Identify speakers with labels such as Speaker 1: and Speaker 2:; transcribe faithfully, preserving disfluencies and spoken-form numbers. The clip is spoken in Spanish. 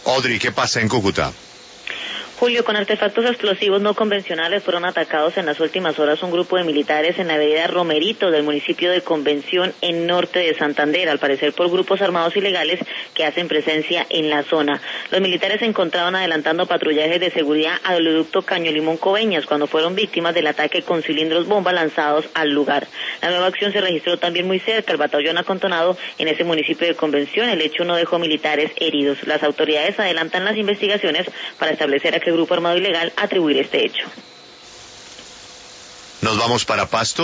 Speaker 1: Audrey, ¿qué pasa en Cúcuta?
Speaker 2: Julio, con artefactos explosivos no convencionales fueron atacados en las últimas horas un grupo de militares en la avenida Romerito del municipio de Convención en norte de Santander, al parecer por grupos armados ilegales que hacen presencia en la zona. Los militares se encontraban adelantando patrullajes de seguridad al oleoducto Caño Limón Coveñas cuando fueron víctimas del ataque con cilindros bomba lanzados al lugar. La nueva acción se registró también muy cerca, el batallón acantonado en ese municipio de Convención. El hecho no dejó militares heridos. Las autoridades adelantan las investigaciones para establecer a qué grupo armado ilegal atribuir este hecho.
Speaker 1: Nos vamos para Pasto.